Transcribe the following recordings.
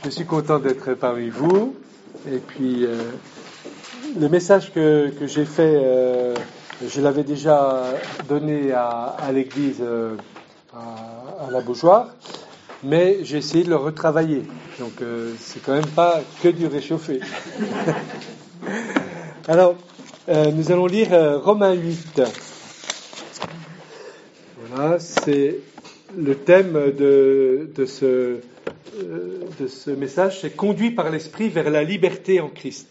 Je suis content d'être parmi vous. Et puis, le message que j'ai fait, je l'avais déjà donné à l'église à la Beaujoire, mais j'ai essayé de le retravailler. Donc, c'est quand même pas que du réchauffé. Alors, nous allons lire Romains 8. Voilà, c'est le thème de ce message, c'est conduit par l'Esprit vers la liberté en Christ.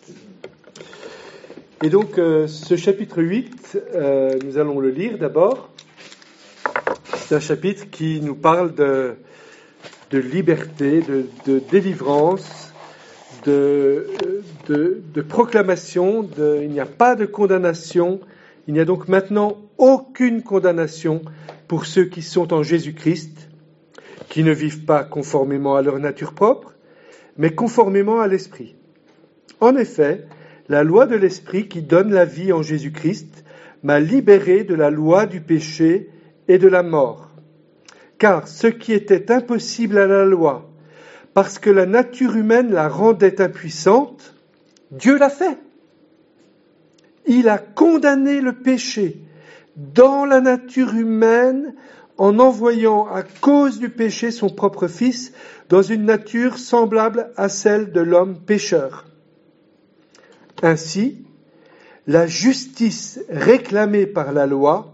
Et donc, ce chapitre 8, nous allons le lire d'abord. C'est un chapitre qui nous parle de liberté, de délivrance, de proclamation, il n'y a pas de condamnation, il n'y a donc maintenant aucune condamnation pour ceux qui sont en Jésus-Christ, qui ne vivent pas conformément à leur nature propre, mais conformément à l'Esprit. En effet, la loi de l'Esprit qui donne la vie en Jésus-Christ m'a libéré de la loi du péché et de la mort. Car ce qui était impossible à la loi, parce que la nature humaine la rendait impuissante, Dieu l'a fait. Il a condamné le péché dans la nature humaine en envoyant à cause du péché son propre Fils dans une nature semblable à celle de l'homme pécheur. Ainsi, la justice réclamée par la loi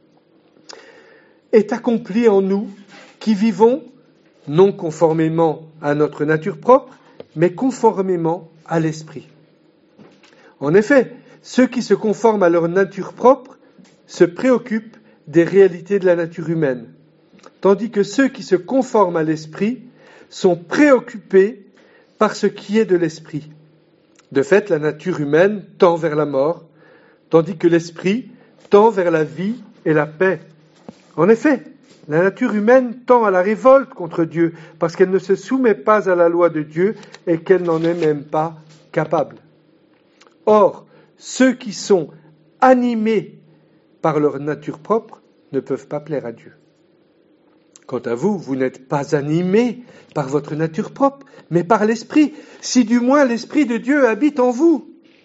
est accomplie en nous qui vivons non conformément à notre nature propre, mais conformément à l'Esprit. En effet, ceux qui se conforment à leur nature propre se préoccupent des réalités de la nature humaine, tandis que ceux qui se conforment à l'Esprit sont préoccupés par ce qui est de l'Esprit. De fait, la nature humaine tend vers la mort, tandis que l'Esprit tend vers la vie et la paix. En effet, la nature humaine tend à la révolte contre Dieu, parce qu'elle ne se soumet pas à la loi de Dieu et qu'elle n'en est même pas capable. Or, ceux qui sont animés par leur nature propre ne peuvent pas plaire à Dieu. Quant à vous, vous n'êtes pas animés par votre nature propre, mais par l'Esprit, si du moins l'Esprit de Dieu habite en vous.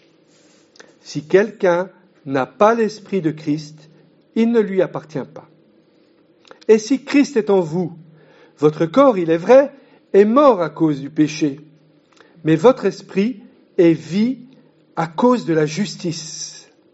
Si quelqu'un n'a pas l'Esprit de Christ, il ne lui appartient pas. Et si Christ est en vous, votre corps, il est vrai, est mort à cause du péché, mais votre esprit est vie à cause de la justice.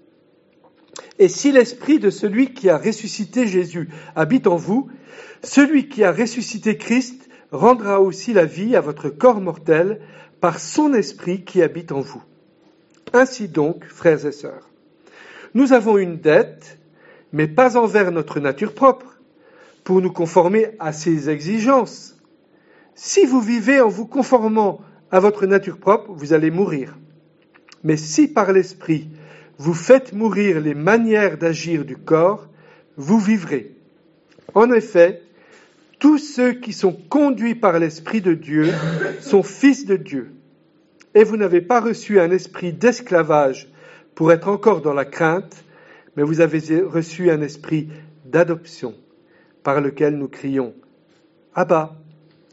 Et si l'esprit de celui qui a ressuscité Jésus habite en vous, celui qui a ressuscité Christ rendra aussi la vie à votre corps mortel par son esprit qui habite en vous. Ainsi donc, frères et sœurs, nous avons une dette, mais pas envers notre nature propre, pour nous conformer à ses exigences. Si vous vivez en vous conformant à votre nature propre, vous allez mourir. Mais si par l'esprit, vous faites mourir les manières d'agir du corps, vous vivrez. En effet, tous ceux qui sont conduits par l'Esprit de Dieu sont fils de Dieu. Et vous n'avez pas reçu un esprit d'esclavage pour être encore dans la crainte, mais vous avez reçu un esprit d'adoption par lequel nous crions « Abba, Père ».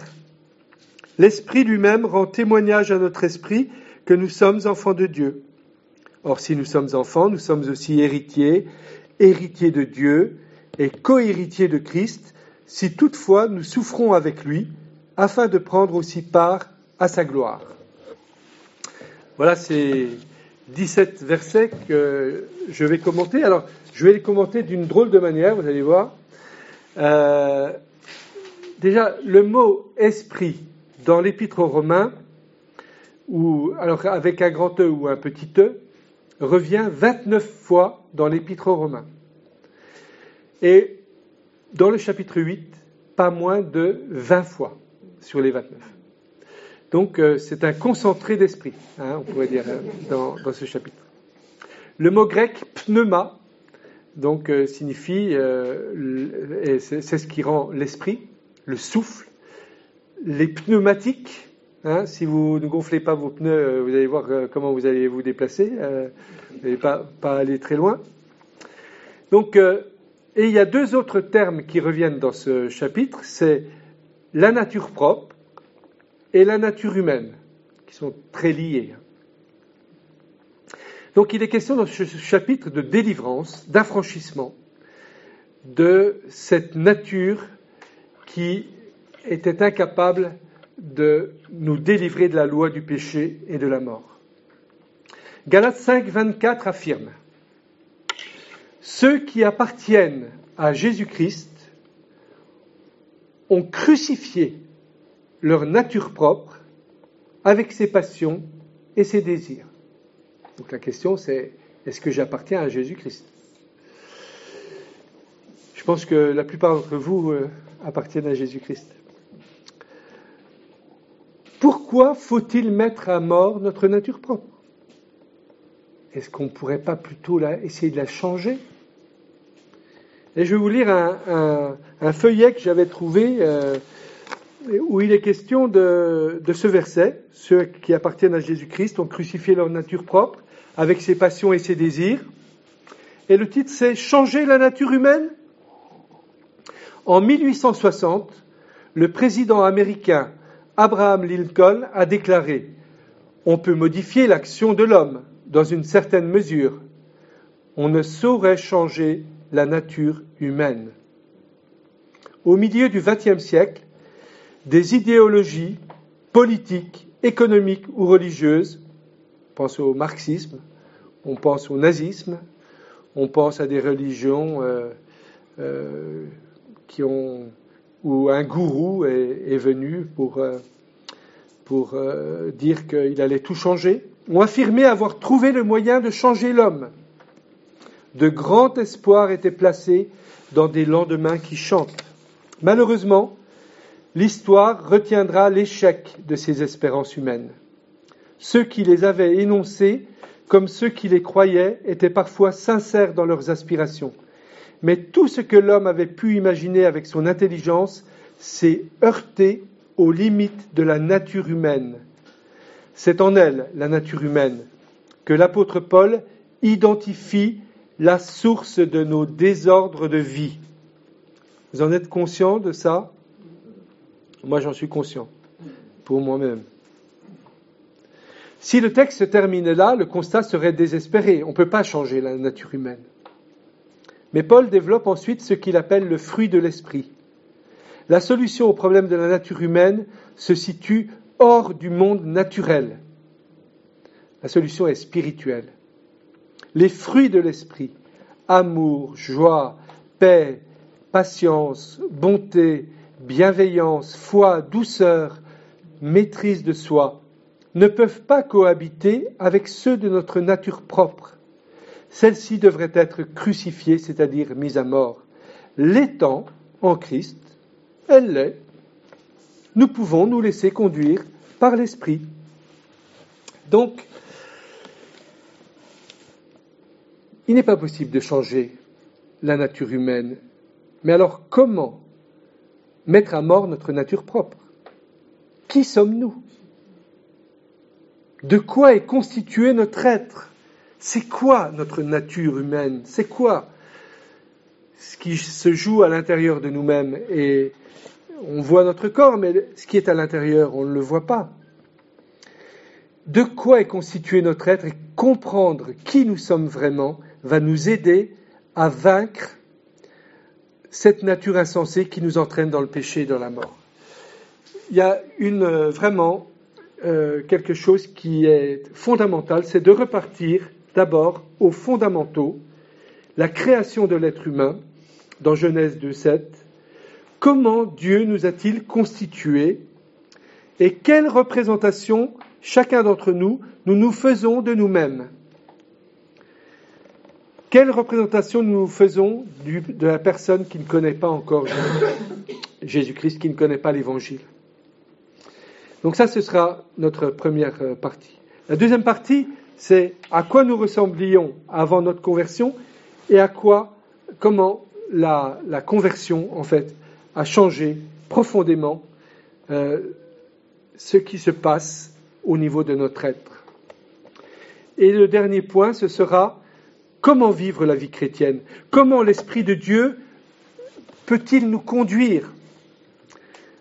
L'Esprit lui-même rend témoignage à notre esprit que nous sommes enfants de Dieu. Or, si nous sommes enfants, nous sommes aussi héritiers, héritiers de Dieu et co-héritiers de Christ, si toutefois nous souffrons avec lui, afin de prendre aussi part à sa gloire. Voilà ces 17 versets que je vais commenter. Alors, je vais les commenter d'une drôle de manière, vous allez voir. Déjà, le mot « esprit » dans l'Épître aux Romains, alors avec un grand E ou un petit E, revient 29 fois dans l'Épître aux Romains. Et dans le chapitre 8, pas moins de 20 fois sur les 29. Donc c'est un concentré d'esprit, on pourrait dire, dans ce chapitre. Le mot grec pneuma, donc signifie, et c'est ce qui rend l'esprit, le souffle, les pneumatiques. Si vous ne gonflez pas vos pneus, vous allez voir comment vous allez vous déplacer. Vous n'allez pas aller très loin. Donc, et il y a deux autres termes qui reviennent dans ce chapitre. C'est la nature propre et la nature humaine, qui sont très liées. Donc il est question dans ce chapitre de délivrance, d'affranchissement de cette nature qui était incapable de nous délivrer de la loi du péché et de la mort. Galates 5, 24 affirme « Ceux qui appartiennent à Jésus-Christ ont crucifié leur nature propre avec ses passions et ses désirs. » Donc la question c'est, est-ce que j'appartiens à Jésus-Christ ? Je pense que la plupart d'entre vous appartiennent à Jésus-Christ. Pourquoi faut-il mettre à mort notre nature propre ? Est-ce qu'on ne pourrait pas plutôt essayer de la changer ? Et je vais vous lire un feuillet que j'avais trouvé où il est question de ce verset. Ceux qui appartiennent à Jésus-Christ ont crucifié leur nature propre avec ses passions et ses désirs. Et le titre c'est « Changer la nature humaine ». En 1860, le président américain Abraham Lincoln a déclaré « On peut modifier l'action de l'homme dans une certaine mesure. On ne saurait changer la nature humaine. » Au milieu du XXe siècle, des idéologies politiques, économiques ou religieuses, on pense au marxisme, on pense au nazisme, on pense à des religions où un gourou est venu pour dire qu'il allait tout changer, ont affirmé avoir trouvé le moyen de changer l'homme. De grands espoirs étaient placés dans des lendemains qui chantent. Malheureusement, l'histoire retiendra l'échec de ces espérances humaines. Ceux qui les avaient énoncées, comme ceux qui les croyaient, étaient parfois sincères dans leurs aspirations. Mais tout ce que l'homme avait pu imaginer avec son intelligence s'est heurté aux limites de la nature humaine. C'est en elle, la nature humaine, que l'apôtre Paul identifie la source de nos désordres de vie. Vous en êtes conscient de ça ? Moi, j'en suis conscient, pour moi-même. Si le texte se termine là, le constat serait désespéré. On ne peut pas changer la nature humaine. Mais Paul développe ensuite ce qu'il appelle le fruit de l'esprit. La solution au problème de la nature humaine se situe hors du monde naturel. La solution est spirituelle. Les fruits de l'esprit, amour, joie, paix, patience, bonté, bienveillance, foi, douceur, maîtrise de soi, ne peuvent pas cohabiter avec ceux de notre nature propre. Celle-ci devrait être crucifiée, c'est-à-dire mise à mort. L'étant en Christ, elle l'est. Nous pouvons nous laisser conduire par l'Esprit. Donc, il n'est pas possible de changer la nature humaine. Mais alors, comment mettre à mort notre nature propre ? Qui sommes-nous ? De quoi est constitué notre être ? C'est quoi notre nature humaine ? C'est quoi ce qui se joue à l'intérieur de nous-mêmes ? Et on voit notre corps, mais ce qui est à l'intérieur, on ne le voit pas. De quoi est constitué notre être et comprendre qui nous sommes vraiment va nous aider à vaincre cette nature insensée qui nous entraîne dans le péché et dans la mort. Il y a quelque chose qui est fondamental, c'est de repartir d'abord aux fondamentaux, la création de l'être humain, dans Genèse 2:7. Comment Dieu nous a-t-il constitués et quelle représentation chacun d'entre nous nous faisons de nous-mêmes ? Quelle représentation nous faisons de la personne qui ne connaît pas encore Jésus-Christ, qui ne connaît pas l'Évangile ? Donc ça, ce sera notre première partie. La deuxième partie, c'est à quoi nous ressemblions avant notre conversion et comment la conversion, en fait, a changé profondément ce qui se passe au niveau de notre être. Et le dernier point, ce sera comment vivre la vie chrétienne ? Comment l'Esprit de Dieu peut-il nous conduire ?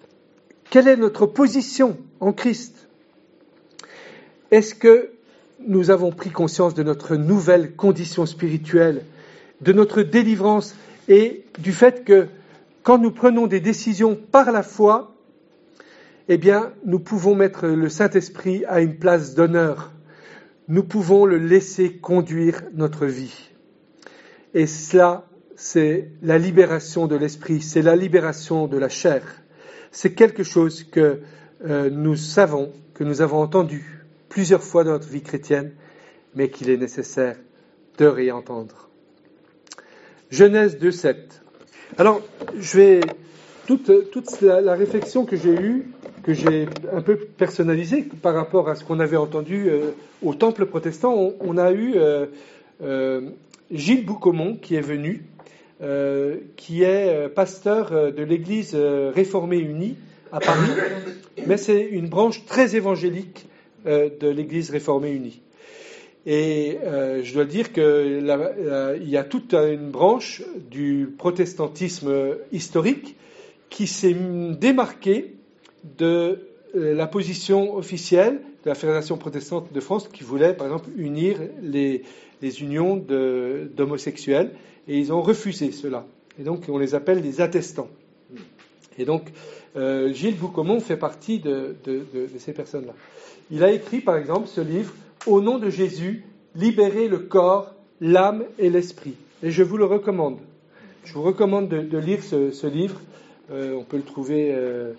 Quelle est notre position en Christ? Est-ce que nous avons pris conscience de notre nouvelle condition spirituelle, de notre délivrance et du fait que quand nous prenons des décisions par la foi, eh bien, nous pouvons mettre le Saint-Esprit à une place d'honneur. Nous pouvons le laisser conduire notre vie. Et cela, c'est la libération de l'esprit, c'est la libération de la chair. C'est quelque chose que nous savons, que nous avons entendu plusieurs fois dans notre vie chrétienne, mais qu'il est nécessaire de réentendre. Genèse 2:7. Alors, toute la réflexion que j'ai eue, que j'ai un peu personnalisée par rapport à ce qu'on avait entendu au temple protestant, on a eu Gilles Boucaumont qui est venu, qui est pasteur de l'église réformée unie à Paris, mais c'est une branche très évangélique de l'église réformée unie. Et je dois dire qu'il y a toute une branche du protestantisme historique qui s'est démarquée de la position officielle de la Fédération protestante de France qui voulait, par exemple, unir les unions d'homosexuels. Et ils ont refusé cela. Et donc, on les appelle les attestants. Et donc, Gilles Boucaumont fait partie de ces personnes-là. Il a écrit, par exemple, ce livre, « Au nom de Jésus, libérer le corps, l'âme et l'esprit ». Et je vous le recommande. Je vous recommande de lire ce livre. On peut le trouver...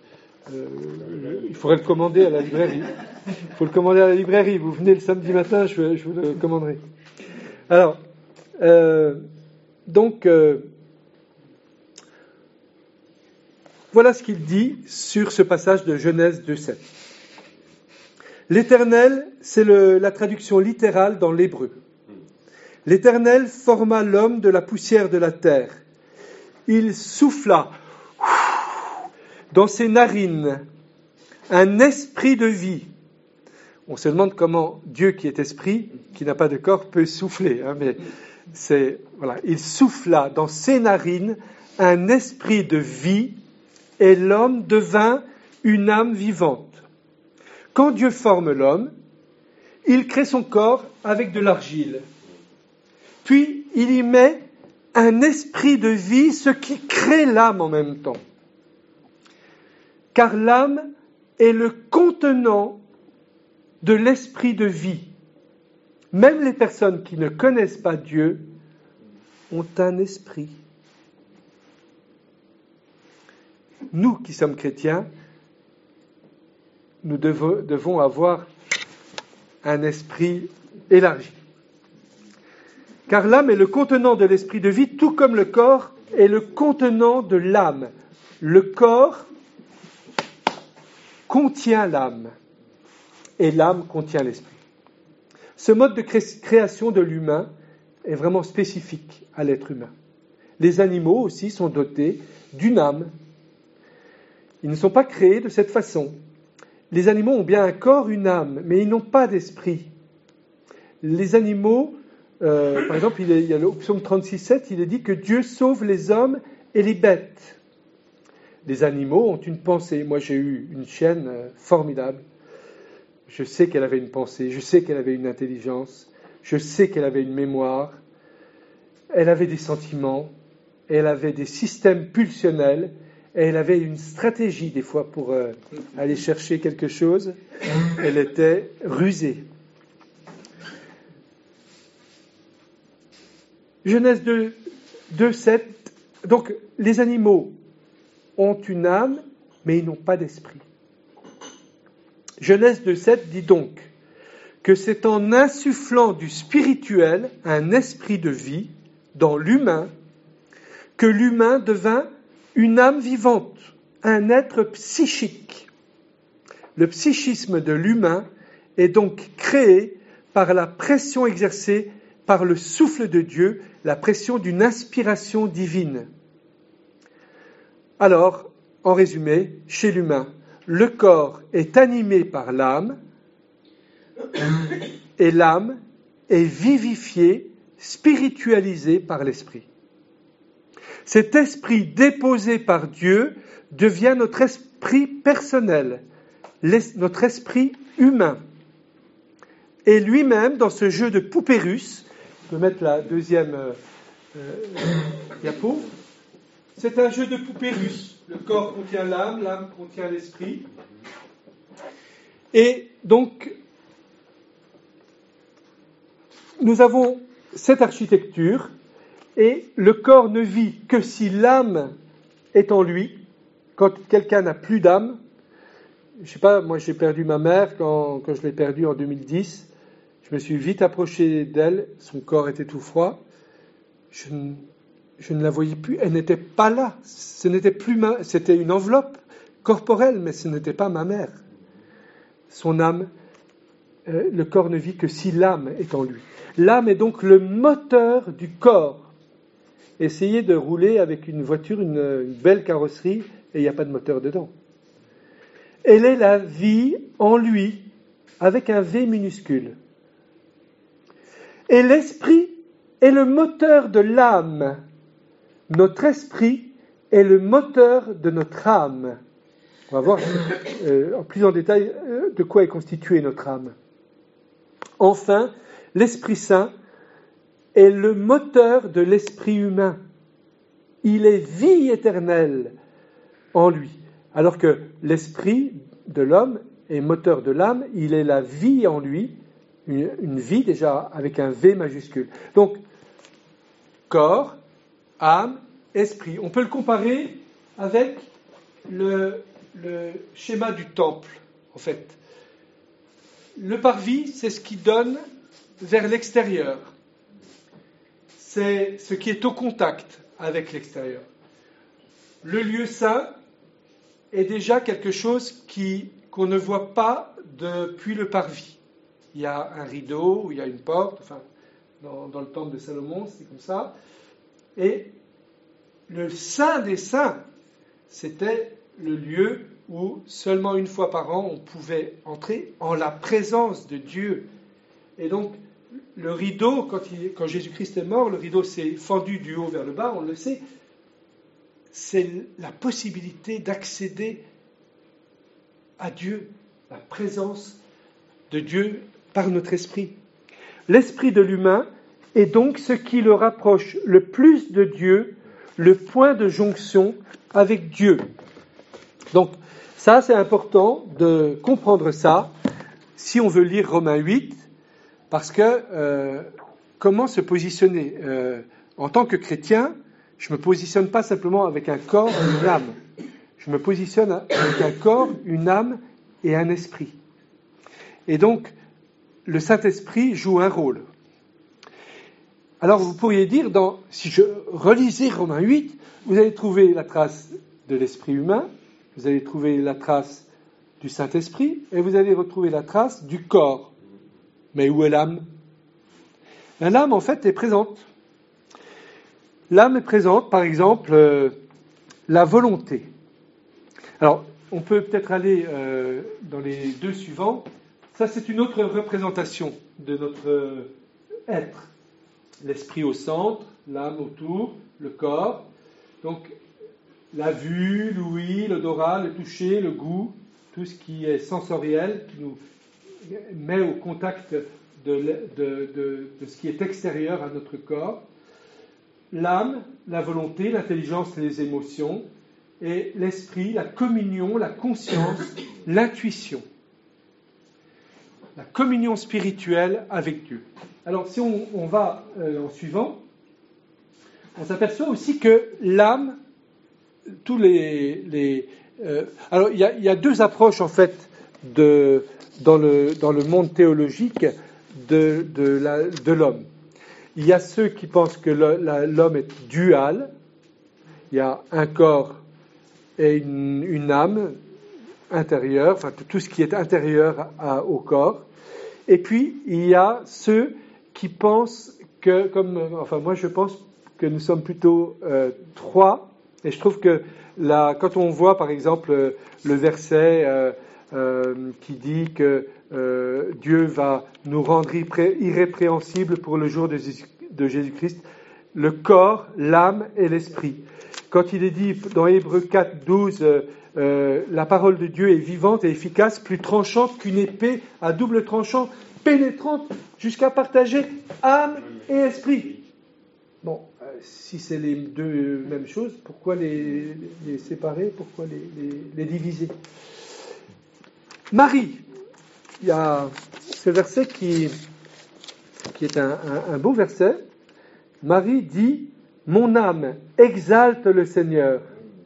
il faudrait le commander à la librairie. Il faut le commander à la librairie. Vous venez le samedi matin, je vous le commanderai. Alors, voilà ce qu'il dit sur ce passage de Genèse 2:7. L'Éternel, c'est la traduction littérale dans l'hébreu. L'Éternel forma l'homme de la poussière de la terre. Il souffla dans ses narines un esprit de vie. On se demande comment Dieu, qui est esprit, qui n'a pas de corps, peut souffler. Mais il souffla dans ses narines un esprit de vie et l'homme devint une âme vivante. Quand Dieu forme l'homme, il crée son corps avec de l'argile. Puis il y met un esprit de vie, ce qui crée l'âme en même temps. Car l'âme est le contenant de l'esprit de vie. Même les personnes qui ne connaissent pas Dieu ont un esprit. Nous qui sommes chrétiens, nous devons avoir un esprit élargi. Car l'âme est le contenant de l'esprit de vie, tout comme le corps est le contenant de l'âme. Le corps contient l'âme et l'âme contient l'esprit. Ce mode de création de l'humain est vraiment spécifique à l'être humain. Les animaux aussi sont dotés d'une âme. Ils ne sont pas créés de cette façon. Les animaux ont bien un corps, une âme, mais ils n'ont pas d'esprit. Les animaux, par exemple, il y a le psaume 36:7, il est dit que Dieu sauve les hommes et les bêtes. Les animaux ont une pensée. Moi, j'ai eu une chienne formidable. Je sais qu'elle avait une pensée, je sais qu'elle avait une intelligence, je sais qu'elle avait une mémoire. Elle avait des sentiments, elle avait des systèmes pulsionnels, et elle avait une stratégie des fois pour aller chercher quelque chose. Elle était rusée. Genèse 2:7. Donc, les animaux ont une âme, mais ils n'ont pas d'esprit. Genèse 2:7 dit donc que c'est en insufflant du spirituel un esprit de vie dans l'humain que l'humain devint une âme vivante, un être psychique. Le psychisme de l'humain est donc créé par la pression exercée par le souffle de Dieu, la pression d'une inspiration divine. Alors, en résumé, chez l'humain, le corps est animé par l'âme et l'âme est vivifiée, spiritualisée par l'esprit. Cet esprit déposé par Dieu devient esprit personnel, notre esprit humain. Et lui-même, dans ce jeu de poupées russes, je peux mettre la deuxième diapo, c'est un jeu de poupées russes. Le corps contient l'âme, l'âme contient l'esprit. Et donc, nous avons cette architecture, et le corps ne vit que si l'âme est en lui. Quand quelqu'un n'a plus d'âme, je ne sais pas, moi j'ai perdu ma mère quand je l'ai perdue en 2010, je me suis vite approché d'elle, son corps était tout froid, je ne la voyais plus, elle n'était pas là, ce n'était plus c'était une enveloppe corporelle, mais ce n'était pas ma mère. Son âme, le corps ne vit que si l'âme est en lui. L'âme est donc le moteur du corps. Essayez de rouler avec une voiture, une belle carrosserie, et il n'y a pas de moteur dedans. Elle est la vie en lui, avec un V minuscule. Et l'esprit est le moteur de l'âme. Notre esprit est le moteur de notre âme. On va voir plus en détail de quoi est constituée notre âme. Enfin, l'Esprit Saint est le moteur de l'esprit humain. Il est vie éternelle en lui. Alors que l'esprit de l'homme est moteur de l'âme, il est la vie en lui, une vie déjà avec un V majuscule. Donc, corps, âme, esprit. On peut le comparer avec le schéma du temple, en fait. Le parvis, c'est ce qui donne vers l'extérieur. C'est ce qui est au contact avec l'extérieur. Le lieu saint est déjà quelque chose qu'on ne voit pas depuis le parvis. Il y a un rideau, il y a une porte, enfin, dans le temple de Salomon, c'est comme ça. Et le saint des saints, c'était le lieu où seulement une fois par an on pouvait entrer en la présence de Dieu. Et donc, le rideau, quand Jésus-Christ est mort, le rideau s'est fendu du haut vers le bas, on le sait. C'est la possibilité d'accéder à Dieu, la présence de Dieu par notre esprit. L'esprit de l'humain est donc ce qui le rapproche le plus de Dieu, le point de jonction avec Dieu. Donc, ça, c'est important de comprendre ça si on veut lire Romains 8, parce que comment se positionner en tant que chrétien, je ne me positionne pas simplement avec un corps et une âme. Je me positionne avec un corps, une âme et un esprit. Et donc, le Saint-Esprit joue un rôle. Alors, vous pourriez dire, si je relisais Romains 8, vous allez trouver la trace de l'esprit humain, vous allez trouver la trace du Saint-Esprit, et vous allez retrouver la trace du corps. Mais où est l'âme ? L'âme, en fait, est présente. L'âme est présente, par exemple, la volonté. Alors, on peut peut-être aller dans les deux suivants. Ça, c'est une autre représentation de notre être. L'esprit au centre, l'âme autour, le corps. Donc, la vue, l'ouïe, l'odorat, le toucher, le goût, tout ce qui est sensoriel, qui nous met au contact de ce qui est extérieur à notre corps. L'âme, la volonté, l'intelligence et les émotions, et l'esprit, la communion, la conscience, l'intuition. La communion spirituelle avec Dieu. Alors, si on va en suivant, on s'aperçoit aussi que l'âme, alors, il y a deux approches, en fait, dans le monde théologique de l'homme. Il y a ceux qui pensent que l'homme est dual. Il y a un corps et une âme intérieure, enfin tout ce qui est intérieur au corps. Et puis, il y a ceux qui pensent que, moi je pense que nous sommes plutôt trois. Et je trouve que quand on voit par exemple le verset qui dit que Dieu va nous rendre irrépréhensibles pour le jour de Jésus-Christ, le corps, l'âme et l'esprit. Quand il est dit dans Hébreux 4, 12, la parole de Dieu est vivante et efficace, plus tranchante qu'une épée à double tranchant, pénétrante jusqu'à partager âme et esprit. Bon, si c'est les deux mêmes choses, pourquoi les séparer, pourquoi les diviser? Marie, il y a ce verset qui est un beau verset. Marie dit « Mon âme exalte le Seigneur ».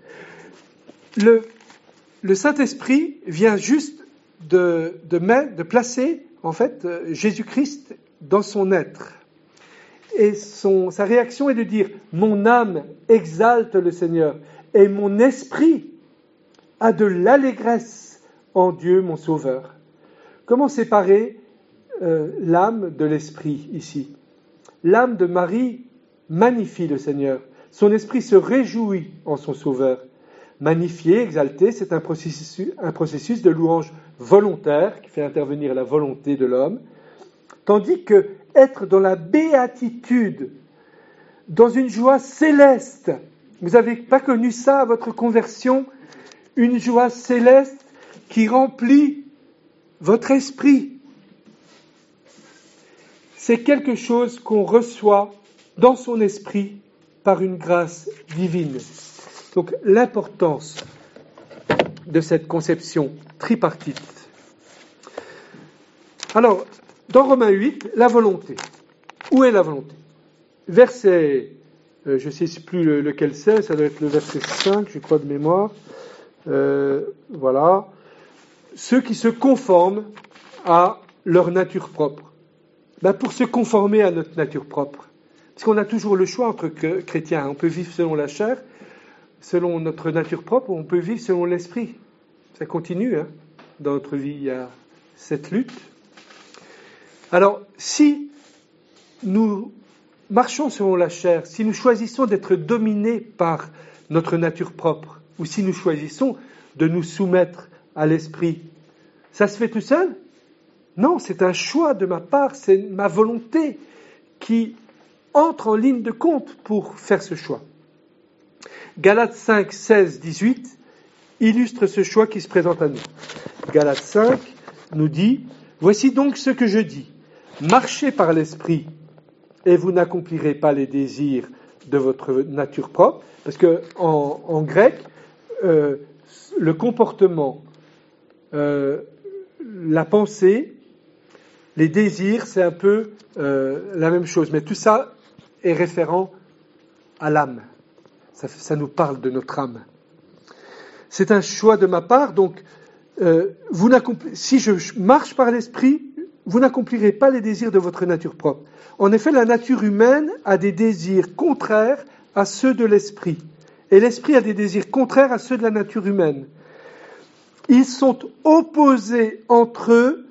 Le Saint-Esprit vient juste de placer, en fait, Jésus-Christ dans son être. Et sa réaction est de dire « Mon âme exalte le Seigneur et mon esprit a de l'allégresse en Dieu mon Sauveur ». Comment séparer l'âme de l'esprit ici? L'âme de Marie magnifie le Seigneur. Son esprit se réjouit en son Sauveur. Magnifier, exalter, c'est un processus de louange volontaire qui fait intervenir la volonté de l'homme. Tandis que être dans la béatitude, dans une joie céleste, vous n'avez pas connu ça à votre conversion, une joie céleste qui remplit votre esprit. C'est quelque chose qu'on reçoit dans son esprit par une grâce divine. Donc l'importance de cette conception tripartite. Alors, dans Romains 8, la volonté. Où est la volonté? Verset, je ne sais plus lequel c'est, ça doit être le verset 5, je crois de mémoire. Voilà. Ceux qui se conforment à leur nature propre. Pour se conformer à notre nature propre. Parce qu'on a toujours le choix entre chrétiens. On peut vivre selon la chair, selon notre nature propre, ou on peut vivre selon l'esprit. Ça continue, dans notre vie, il y a cette lutte. Alors, si nous marchons selon la chair, si nous choisissons d'être dominés par notre nature propre, ou si nous choisissons de nous soumettre à l'esprit, ça se fait tout seul? Non, c'est un choix de ma part, c'est ma volonté qui entre en ligne de compte pour faire ce choix. Galates 5, 16, 18 illustre ce choix qui se présente à nous. Galates 5 nous dit « Voici donc ce que je dis. Marchez par l'esprit et vous n'accomplirez pas les désirs de votre nature propre. » Parce que en grec, le comportement, la pensée, les désirs, c'est un peu la même chose. Mais tout ça est référent à l'âme. Ça nous parle de notre âme. C'est un choix de ma part. Donc, si je marche par l'esprit, vous n'accomplirez pas les désirs de votre nature propre. En effet, la nature humaine a des désirs contraires à ceux de l'esprit. Et l'esprit a des désirs contraires à ceux de la nature humaine. Ils sont opposés entre eux,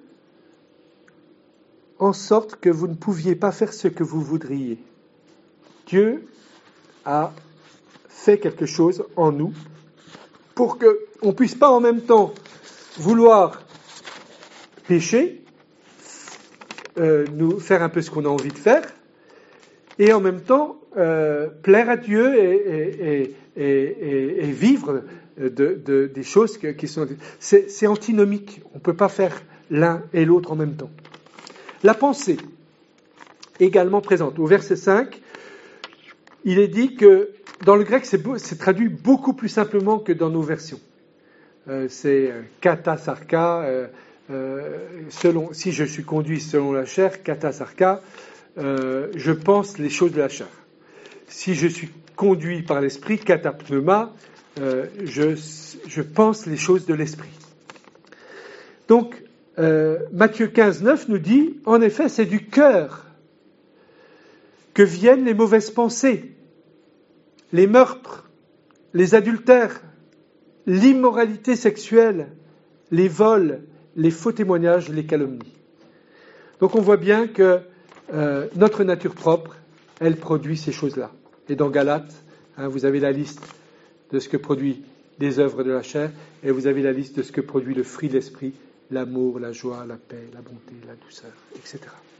en sorte que vous ne pouviez pas faire ce que vous voudriez. Dieu a fait quelque chose en nous pour qu'on ne puisse pas en même temps vouloir pécher, nous faire un peu ce qu'on a envie de faire, et en même temps plaire à Dieu et vivre des choses qui sont... C'est antinomique, on ne peut pas faire l'un et l'autre en même temps. La pensée, également présente. Au verset 5, il est dit que dans le grec, c'est traduit beaucoup plus simplement que dans nos versions. C'est kata sarka, si je suis conduit selon la chair, kata sarka, je pense les choses de la chair. Si je suis conduit par l'esprit, kata pneuma, je pense les choses de l'esprit. Donc, Matthieu 15, 9 nous dit, en effet, c'est du cœur que viennent les mauvaises pensées, les meurtres, les adultères, l'immoralité sexuelle, les vols, les faux témoignages, les calomnies. Donc on voit bien que notre nature propre, elle produit ces choses-là. Et dans Galates, vous avez la liste de ce que produit les œuvres de la chair, et vous avez la liste de ce que produit le fruit de l'esprit, l'amour, la joie, la paix, la bonté, la douceur, etc.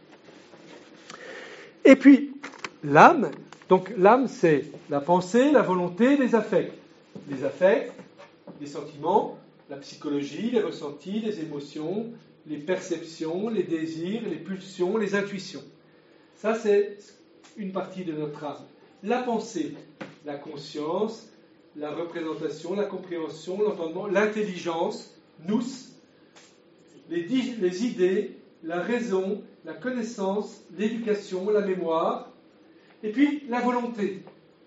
Et puis, l'âme. Donc l'âme, c'est la pensée, la volonté, les affects. Les affects, les sentiments, la psychologie, les ressentis, les émotions, les perceptions, les désirs, les pulsions, les intuitions. Ça, c'est une partie de notre âme. La pensée, la conscience, la représentation, la compréhension, l'entendement, l'intelligence, nous, les idées, la raison, la connaissance, l'éducation, la mémoire, et puis la volonté.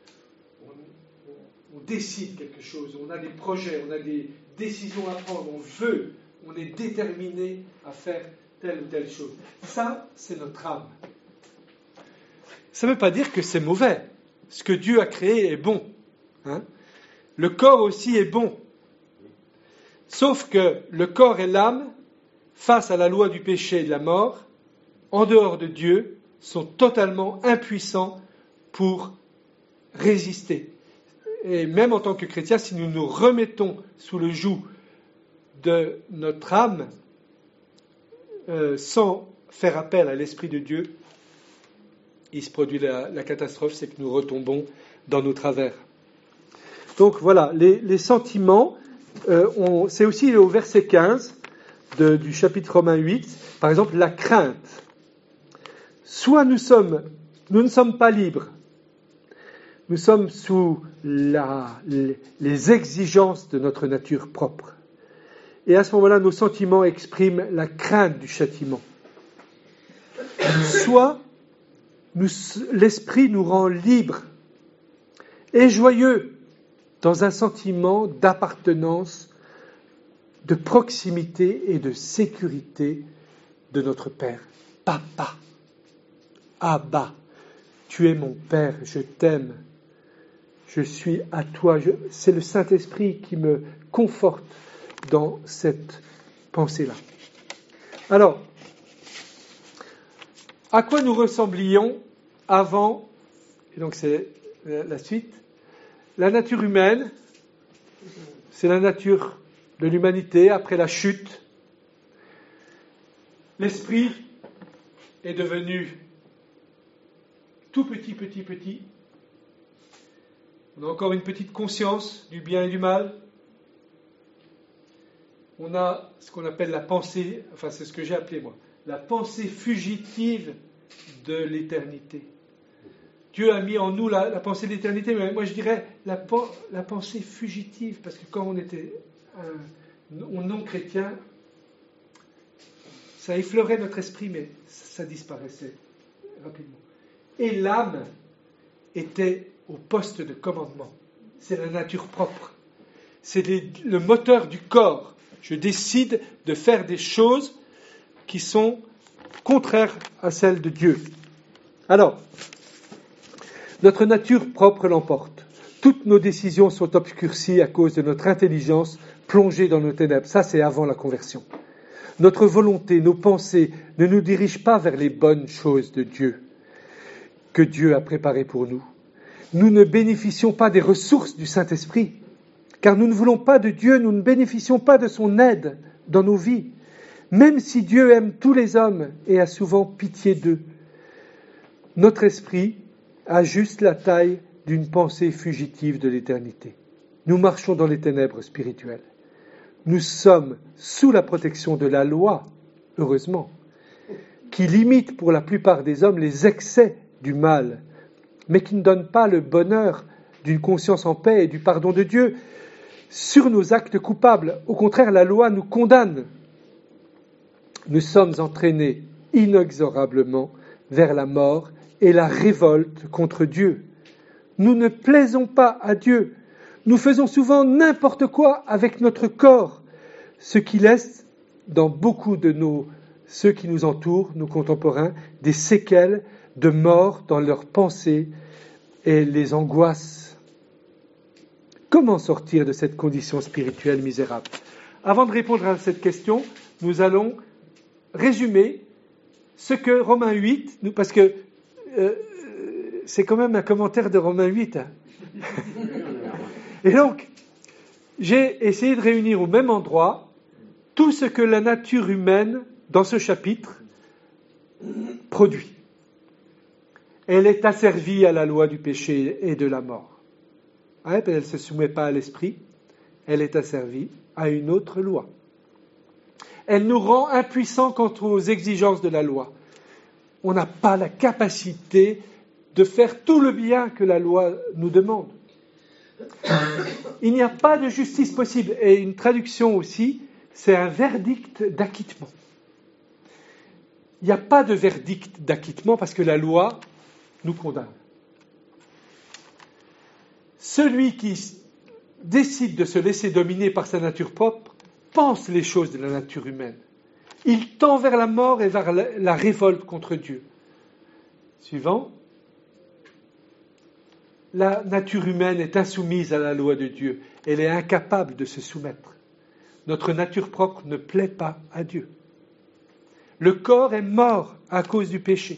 On décide quelque chose, on a des projets, on a des décisions à prendre, on veut, on est déterminé à faire telle ou telle chose. Ça, c'est notre âme. Ça ne veut pas dire que c'est mauvais. Ce que Dieu a créé est bon. Hein? Le corps aussi est bon. Sauf que le corps et l'âme, face à la loi du péché et de la mort, en dehors de Dieu, sont totalement impuissants pour résister. Et même en tant que chrétiens, si nous nous remettons sous le joug de notre âme, sans faire appel à l'Esprit de Dieu, il se produit la catastrophe, c'est que nous retombons dans nos travers. Donc voilà, les sentiments, c'est aussi au verset 15 du chapitre Romains 8, par exemple, la crainte. Soit nous ne sommes pas libres, nous sommes sous les exigences de notre nature propre. Et à ce moment-là, nos sentiments expriment la crainte du châtiment. Soit l'esprit nous rend libres et joyeux dans un sentiment d'appartenance, de proximité et de sécurité de notre Père. Papa, Abba, tu es mon Père, je t'aime, je suis à toi. C'est le Saint-Esprit qui me conforte dans cette pensée-là. Alors, à quoi nous ressemblions avant, et donc c'est la suite, la nature humaine, c'est la nature de l'humanité après la chute. L'esprit est devenu tout petit. On a encore une petite conscience du bien et du mal. On a ce qu'on appelle la pensée, enfin c'est ce que j'ai appelé moi, la pensée fugitive de l'éternité. Dieu a mis en nous la pensée de l'éternité, mais moi je dirais la pensée fugitive, parce que quand on était non-chrétien, ça effleurait notre esprit, mais ça disparaissait rapidement. Et l'âme était au poste de commandement. C'est la nature propre. C'est le moteur du corps. Je décide de faire des choses qui sont contraires à celles de Dieu. Alors, notre nature propre l'emporte. Toutes nos décisions sont obscurcies à cause de notre intelligence plongée dans nos ténèbres. Ça, c'est avant la conversion. Notre volonté, nos pensées ne nous dirigent pas vers les bonnes choses de Dieu que Dieu a préparées pour nous. Nous ne bénéficions pas des ressources du Saint-Esprit, car nous ne voulons pas de Dieu, nous ne bénéficions pas de son aide dans nos vies, même si Dieu aime tous les hommes et a souvent pitié d'eux. Notre esprit a juste la taille d'une pensée fugitive de l'éternité. Nous marchons dans les ténèbres spirituelles. Nous sommes sous la protection de la loi, heureusement, qui limite pour la plupart des hommes les excès du mal, mais qui ne donne pas le bonheur d'une conscience en paix et du pardon de Dieu sur nos actes coupables. Au contraire, la loi nous condamne. Nous sommes entraînés inexorablement vers la mort et la révolte contre Dieu. Nous ne plaisons pas à Dieu. Nous faisons souvent n'importe quoi avec notre corps, ce qui laisse dans beaucoup de ceux qui nous entourent, nos contemporains, des séquelles de mort dans leurs pensées et les angoisses. Comment sortir de cette condition spirituelle misérable ? Avant de répondre à cette question, nous allons résumer ce que Romains 8, parce que c'est quand même un commentaire de Romains 8. Hein. Et donc, j'ai essayé de réunir au même endroit tout ce que la nature humaine, dans ce chapitre, produit. Elle est asservie à la loi du péché et de la mort. Elle ne se soumet pas à l'esprit. elle est asservie à une autre loi. Elle nous rend impuissants quant aux exigences de la loi. On n'a pas la capacité de faire tout le bien que la loi nous demande. Il n'y a pas de justice possible. Et une traduction aussi, c'est un verdict d'acquittement. Il n'y a pas de verdict d'acquittement parce que la loi nous condamne. Celui qui décide de se laisser dominer par sa nature propre pense les choses de la nature humaine. Il tend vers la mort et vers la révolte contre Dieu. Suivant. La nature humaine est insoumise à la loi de Dieu. Elle est incapable de se soumettre. Notre nature propre ne plaît pas à Dieu. Le corps est mort à cause du péché.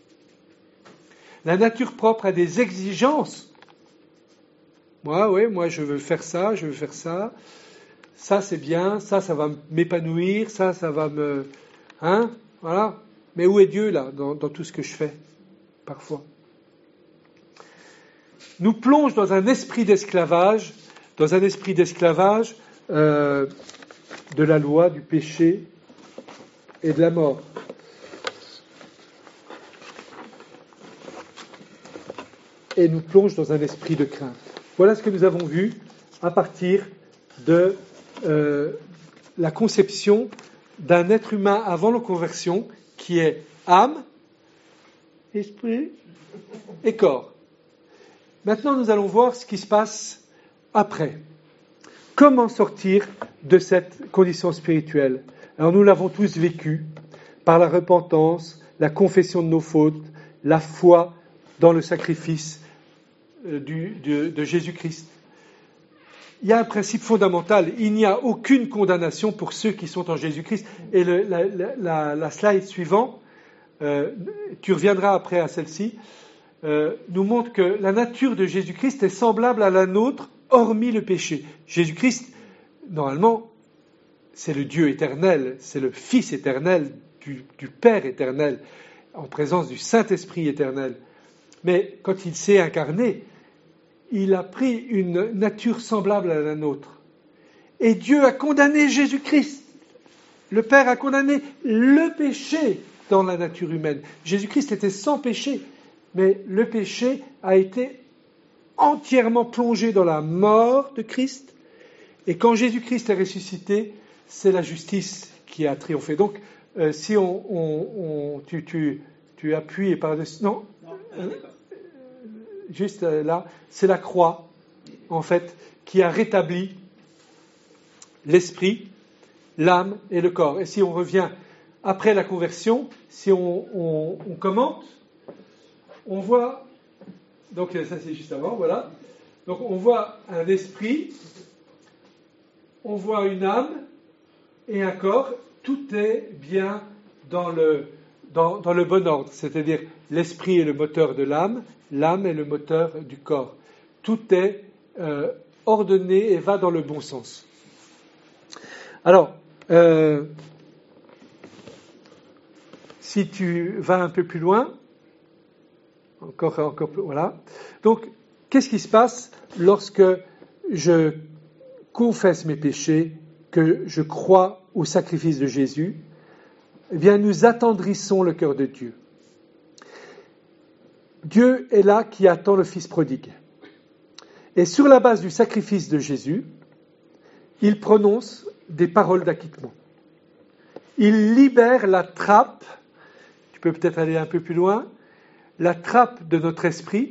La nature propre a des exigences. Moi je veux faire ça, je veux faire ça. Ça c'est bien, ça va m'épanouir, ça va me... Voilà. Mais où est Dieu là, dans tout ce que je fais, parfois? Nous plonge dans un esprit d'esclavage, de la loi, du péché et de la mort. Et nous plonge dans un esprit de crainte. Voilà ce que nous avons vu à partir de la conception d'un être humain avant la conversion qui est âme, esprit et corps. Maintenant, nous allons voir ce qui se passe après. Comment sortir de cette condition spirituelle? Alors, nous l'avons tous vécu par la repentance, la confession de nos fautes, la foi dans le sacrifice de Jésus-Christ. Il y a un principe fondamental. Il n'y a aucune condamnation pour ceux qui sont en Jésus-Christ. Et la slide suivante, tu reviendras après à celle-ci, nous montre que la nature de Jésus-Christ est semblable à la nôtre, hormis le péché. Jésus-Christ, normalement, c'est le Dieu éternel, c'est le Fils éternel du Père éternel, en présence du Saint-Esprit éternel. Mais quand il s'est incarné, il a pris une nature semblable à la nôtre. Et Dieu a condamné Jésus-Christ. Le Père a condamné le péché dans la nature humaine. Jésus-Christ était sans péché. Mais le péché a été entièrement plongé dans la mort de Christ. Et quand Jésus-Christ est ressuscité, c'est la justice qui a triomphé. Donc, si tu appuies par-dessus... Non, juste là, c'est la croix, en fait, qui a rétabli l'esprit, l'âme et le corps. Et si on revient après la conversion, si on commente, on voit, donc ça c'est juste avant, voilà. Donc on voit un esprit, on voit une âme et un corps. Tout est bien dans le bon ordre. C'est-à-dire l'esprit est le moteur de l'âme est le moteur du corps. Tout est ordonné et va dans le bon sens. Alors, si tu vas un peu plus loin, encore plus, voilà. Donc, qu'est-ce qui se passe lorsque je confesse mes péchés, que je crois au sacrifice de Jésus? Eh bien, nous attendrissons le cœur de Dieu. Dieu est là qui attend le Fils prodigue. Et sur la base du sacrifice de Jésus, il prononce des paroles d'acquittement. Il libère la trappe, tu peux peut-être aller un peu plus loin, la trappe de notre esprit,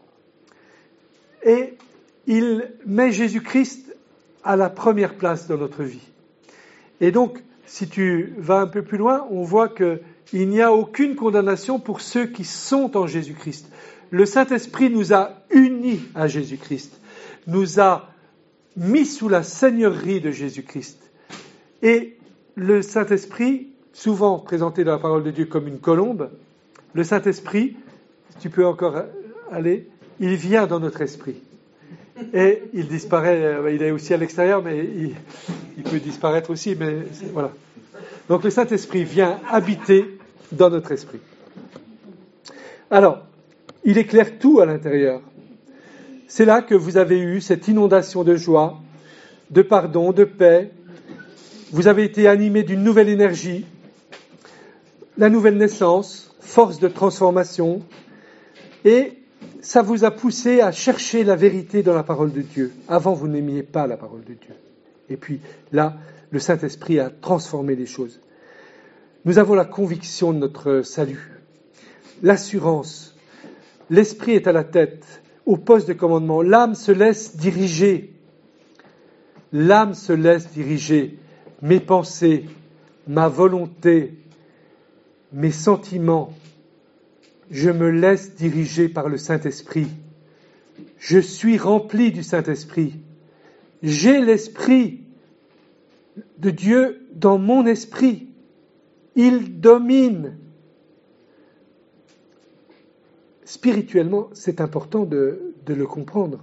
et il met Jésus-Christ à la première place dans notre vie. Et donc, si tu vas un peu plus loin, on voit qu'il n'y a aucune condamnation pour ceux qui sont en Jésus-Christ. Le Saint-Esprit nous a unis à Jésus-Christ, nous a mis sous la seigneurie de Jésus-Christ. Et le Saint-Esprit, souvent présenté dans la parole de Dieu comme une colombe, le Saint-Esprit, si tu peux encore aller, il vient dans notre esprit. Et il disparaît, il est aussi à l'extérieur, mais il peut disparaître aussi, mais voilà. Donc le Saint-Esprit vient habiter dans notre esprit. Alors, il éclaire tout à l'intérieur. C'est là que vous avez eu cette inondation de joie, de pardon, de paix. Vous avez été animés d'une nouvelle énergie, la nouvelle naissance, force de transformation, et ça vous a poussé à chercher la vérité dans la parole de Dieu. Avant, vous n'aimiez pas la parole de Dieu. Et puis là, le Saint-Esprit a transformé les choses. Nous avons la conviction de notre salut, l'assurance. L'Esprit est à la tête, au poste de commandement. L'âme se laisse diriger. L'âme se laisse diriger. Mes pensées, ma volonté, mes sentiments. Je me laisse diriger par le Saint-Esprit. Je suis rempli du Saint-Esprit. J'ai l'Esprit de Dieu dans mon esprit. Il domine. Spirituellement, c'est important de le comprendre.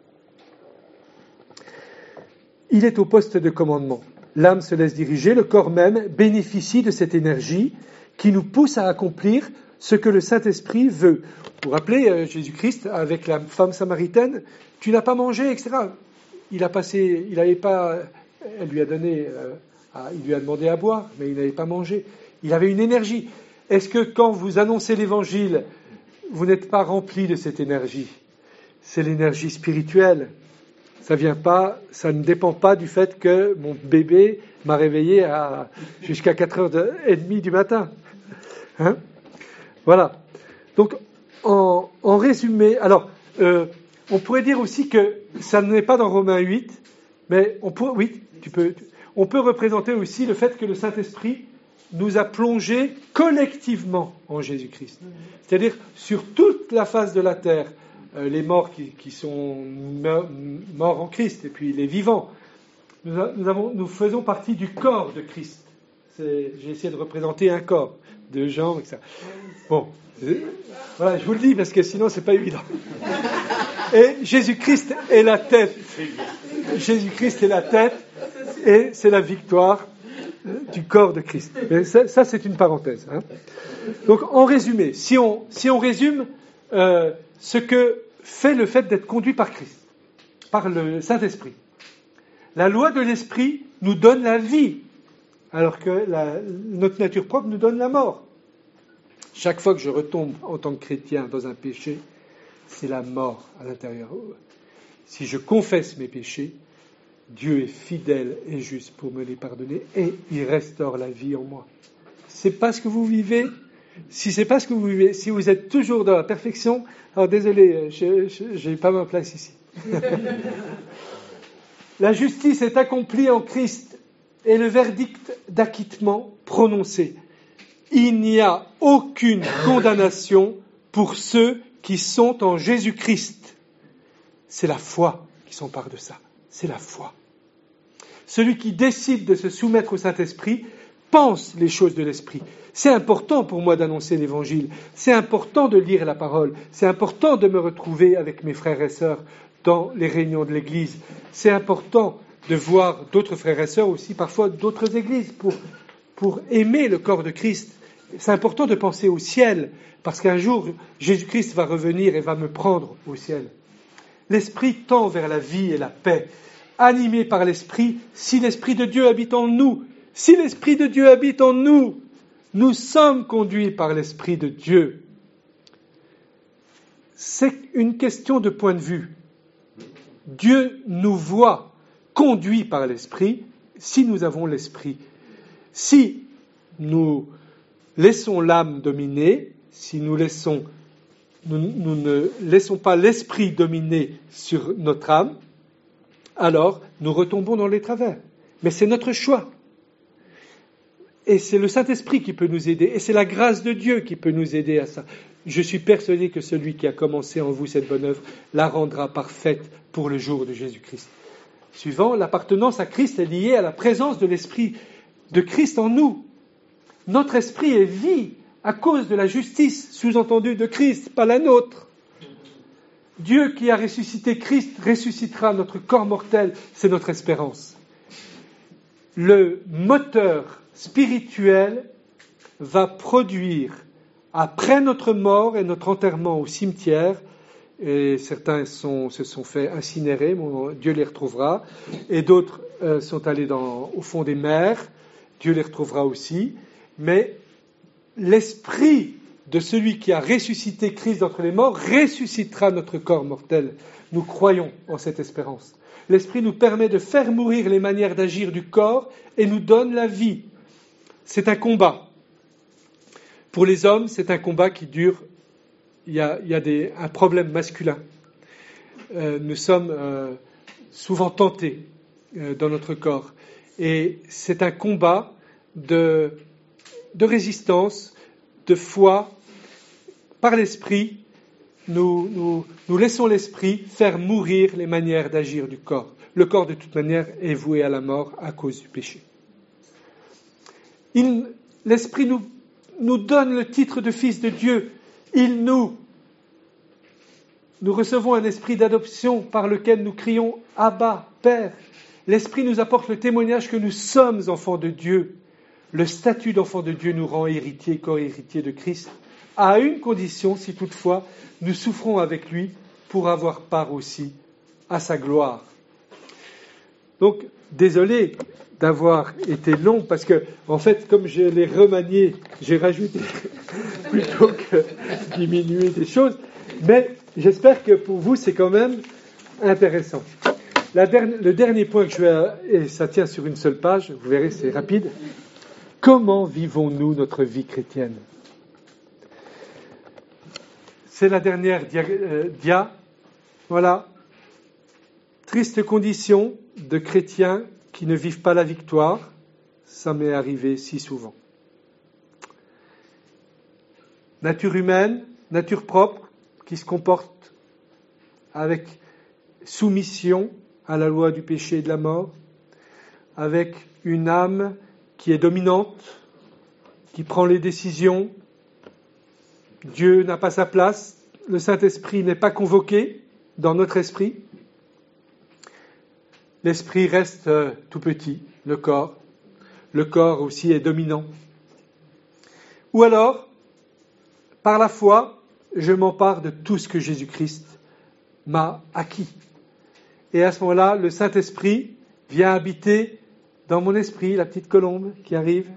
Il est au poste de commandement. L'âme se laisse diriger, le corps même bénéficie de cette énergie qui nous pousse à accomplir ce que le Saint-Esprit veut. Vous vous rappelez, Jésus-Christ, avec la femme samaritaine, tu n'as pas mangé, etc. Elle lui a donné, il lui a demandé à boire, mais il n'avait pas mangé. Il avait une énergie. Est-ce que quand vous annoncez l'Évangile, vous n'êtes pas rempli de cette énergie? C'est l'énergie spirituelle. Ça ne dépend pas du fait que mon bébé m'a réveillé jusqu'à 4h30 du matin. Hein? Voilà. Donc, en résumé, alors, on pourrait dire aussi que ça n'est pas dans Romains 8, mais on peut représenter aussi le fait que le Saint-Esprit nous a plongés collectivement en Jésus-Christ. C'est-à-dire, sur toute la face de la terre, les morts qui sont morts en Christ, et puis les vivants, nous faisons partie du corps de Christ. J'ai essayé de représenter un corps, de jambes, etc. Bon, voilà, je vous le dis, parce que sinon, c'est pas évident. Et Jésus-Christ est la tête. Jésus-Christ est la tête, et c'est la victoire du corps de Christ. Mais ça c'est une parenthèse. Hein. Donc, en résumé, si on résume ce que fait le fait d'être conduit par Christ, par le Saint-Esprit, la loi de l'Esprit nous donne la vie, alors que notre nature propre nous donne la mort. Chaque fois que je retombe en tant que chrétien dans un péché, c'est la mort à l'intérieur. Si je confesse mes péchés, Dieu est fidèle et juste pour me les pardonner et il restaure la vie en moi. C'est pas ce que vous vivez. Si c'est pas ce que vous vivez, si vous êtes toujours dans la perfection, alors désolé, j'ai pas ma place ici. La justice est accomplie en Christ et le verdict d'acquittement prononcé. Il n'y a aucune condamnation pour ceux qui sont en Jésus-Christ. C'est la foi qui s'empare de ça. C'est la foi. Celui qui décide de se soumettre au Saint-Esprit pense les choses de l'Esprit. C'est important pour moi d'annoncer l'Évangile. C'est important de lire la parole. C'est important de me retrouver avec mes frères et sœurs dans les réunions de l'Église. C'est important de voir d'autres frères et sœurs aussi, parfois d'autres églises, pour aimer le corps de Christ. C'est important de penser au ciel, parce qu'un jour, Jésus-Christ va revenir et va me prendre au ciel. L'Esprit tend vers la vie et la paix. Animé par l'Esprit, si l'Esprit de Dieu habite en nous, si l'Esprit de Dieu habite en nous, nous sommes conduits par l'Esprit de Dieu. C'est une question de point de vue. Dieu nous voit conduits par l'Esprit si nous avons l'Esprit. Si nous laissons l'âme dominer, si nous ne laissons pas l'Esprit dominer sur notre âme, alors nous retombons dans les travers. Mais c'est notre choix. Et c'est le Saint-Esprit qui peut nous aider. Et c'est la grâce de Dieu qui peut nous aider à ça. Je suis persuadé que celui qui a commencé en vous cette bonne œuvre la rendra parfaite pour le jour de Jésus-Christ. Suivant, l'appartenance à Christ est liée à la présence de l'Esprit de Christ en nous. Notre esprit est vie à cause de la justice, sous-entendue de Christ, pas la nôtre. Dieu qui a ressuscité Christ ressuscitera notre corps mortel, c'est notre espérance. Le moteur spirituel va produire, après notre mort et notre enterrement au cimetière, et certains se sont fait incinérer, Dieu les retrouvera, et d'autres sont allés au fond des mers, Dieu les retrouvera aussi, mais l'esprit de celui qui a ressuscité Christ d'entre les morts ressuscitera notre corps mortel. Nous croyons en cette espérance. L'esprit nous permet de faire mourir les manières d'agir du corps et nous donne la vie. C'est un combat. Pour les hommes, c'est un combat qui dure. Il y a un problème masculin. Nous sommes souvent tentés dans notre corps. Et c'est un combat de résistance, de foi. Par l'esprit, nous laissons l'esprit faire mourir les manières d'agir du corps. Le corps, de toute manière, est voué à la mort à cause du péché. L'esprit nous donne le titre de fils de Dieu. Nous recevons un esprit d'adoption par lequel nous crions « Abba, Père ». L'esprit nous apporte le témoignage que nous sommes enfants de Dieu. Le statut d'enfant de Dieu nous rend héritiers, co-héritiers de Christ, à une condition, si toutefois nous souffrons avec lui pour avoir part aussi à sa gloire. Donc, désolé d'avoir été long, parce que, en fait, comme je l'ai remanié, j'ai rajouté plutôt que diminuer des choses, mais j'espère que pour vous, c'est quand même intéressant. Le dernier point que je vais, et ça tient sur une seule page, vous verrez, c'est rapide. Comment vivons-nous notre vie chrétienne ? C'est la dernière dia. Voilà. Triste condition de chrétiens qui ne vivent pas la victoire. Ça m'est arrivé si souvent. Nature humaine, nature propre, qui se comporte avec soumission à la loi du péché et de la mort, avec une âme qui est dominante, qui prend les décisions. Dieu n'a pas sa place, le Saint-Esprit n'est pas convoqué dans notre esprit. L'esprit reste tout petit, le corps aussi est dominant. Ou alors, par la foi, je m'empare de tout ce que Jésus-Christ m'a acquis. Et à ce moment-là, le Saint-Esprit vient habiter dans mon esprit, la petite colombe qui arrive.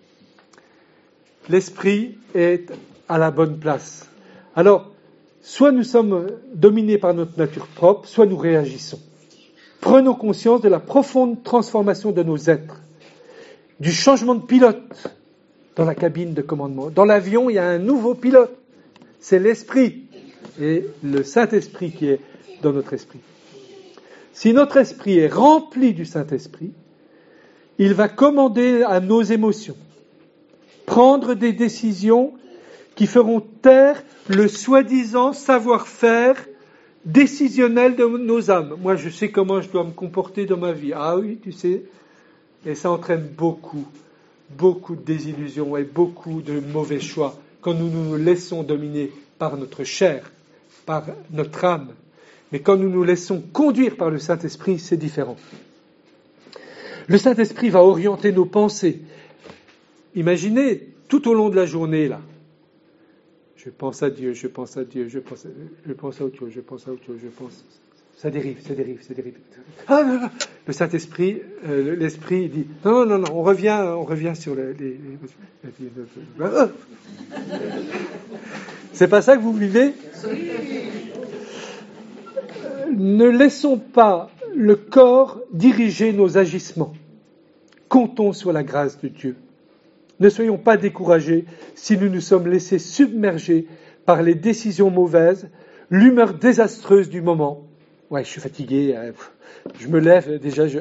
L'esprit est à la bonne place. Alors, soit nous sommes dominés par notre nature propre, soit nous réagissons. Prenons conscience de la profonde transformation de nos êtres, du changement de pilote dans la cabine de commandement. Dans l'avion, il y a un nouveau pilote. C'est l'esprit et le Saint-Esprit qui est dans notre esprit. Si notre esprit est rempli du Saint-Esprit, il va commander à nos émotions, prendre des décisions qui feront taire le soi-disant savoir-faire décisionnel de nos âmes. Moi, je sais comment je dois me comporter dans ma vie. Ah oui, tu sais. Et ça entraîne beaucoup de désillusions et beaucoup de mauvais choix quand nous nous laissons dominer par notre chair, par notre âme. Mais quand nous nous laissons conduire par le Saint-Esprit, c'est différent. Le Saint-Esprit va orienter nos pensées. Imaginez, tout au long de la journée, là, je pense à Dieu, je pense à Dieu, je pense à autre chose, je pense à autre chose, ça dérive. Ah, non. Le Saint-Esprit, l'Esprit dit, non, on revient sur les... C'est pas ça que vous vivez ? Ne laissons pas le corps diriger nos agissements. Comptons sur la grâce de Dieu. Ne soyons pas découragés si nous nous sommes laissés submerger par les décisions mauvaises, l'humeur désastreuse du moment. Ouais, je suis fatigué, je me lève, déjà je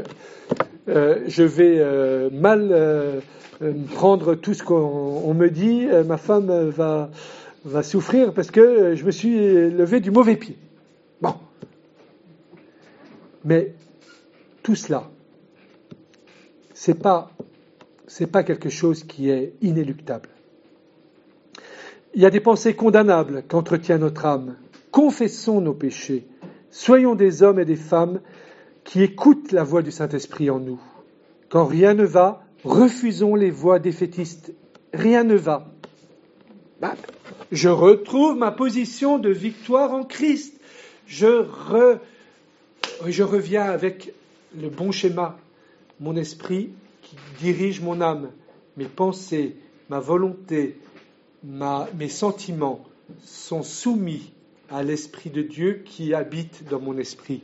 vais mal prendre tout ce qu'on me dit, ma femme va souffrir parce que je me suis levé du mauvais pied. Bon. Mais tout cela, c'est pas quelque chose qui est inéluctable. Il y a des pensées condamnables qu'entretient notre âme. Confessons nos péchés. Soyons des hommes et des femmes qui écoutent la voix du Saint-Esprit en nous. Quand rien ne va, refusons les voix défaitistes. Rien ne va. Je retrouve ma position de victoire en Christ. je reviens avec le bon schéma, mon esprit qui dirige mon âme, mes pensées, ma volonté, mes sentiments sont soumis à l'Esprit de Dieu qui habite dans mon esprit.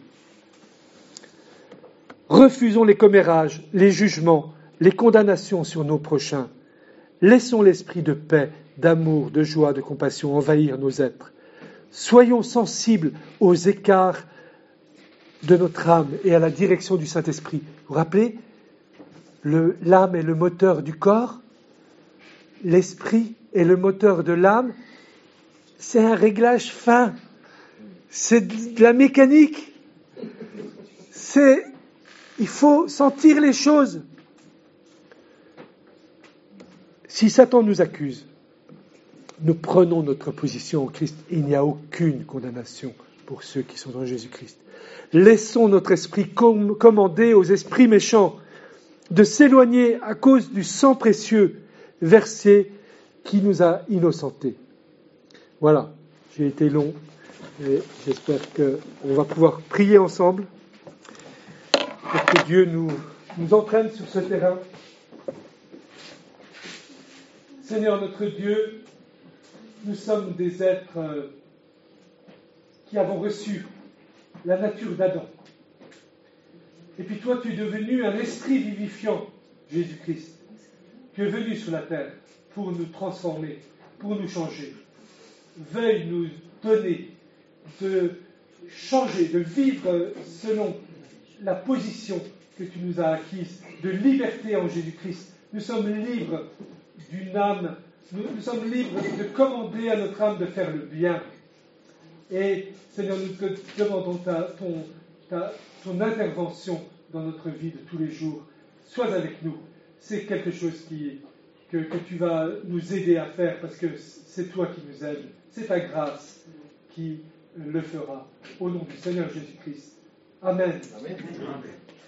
Refusons les commérages, les jugements, les condamnations sur nos prochains. Laissons l'esprit de paix, d'amour, de joie, de compassion envahir nos êtres. Soyons sensibles aux écarts de notre âme et à la direction du Saint-Esprit. Vous vous rappelez, l'âme est le moteur du corps, l'esprit est le moteur de l'âme. C'est un réglage fin, c'est de la mécanique. Il faut sentir les choses. Si Satan nous accuse, nous prenons notre position en Christ. Il n'y a aucune condamnation pour ceux qui sont en Jésus-Christ. Laissons notre esprit commander aux esprits méchants de s'éloigner à cause du sang précieux versé qui nous a innocentés. Voilà, j'ai été long et j'espère qu'on va pouvoir prier ensemble pour que Dieu nous entraîne sur ce terrain. Seigneur notre Dieu, nous sommes des êtres qui avons reçu la nature d'Adam. Et puis toi, tu es devenu un esprit vivifiant, Jésus-Christ. Tu es venu sur la terre pour nous transformer, pour nous changer. Veuille nous donner de changer, de vivre selon la position que tu nous as acquise, de liberté en Jésus-Christ. Nous sommes libres d'une âme, nous sommes libres de commander à notre âme de faire le bien. Et Seigneur, nous te demandons ton intervention dans notre vie de tous les jours. Sois avec nous. C'est quelque chose que tu vas nous aider à faire parce que c'est toi qui nous aides. C'est ta grâce qui le fera. Au nom du Seigneur Jésus-Christ. Amen. Amen.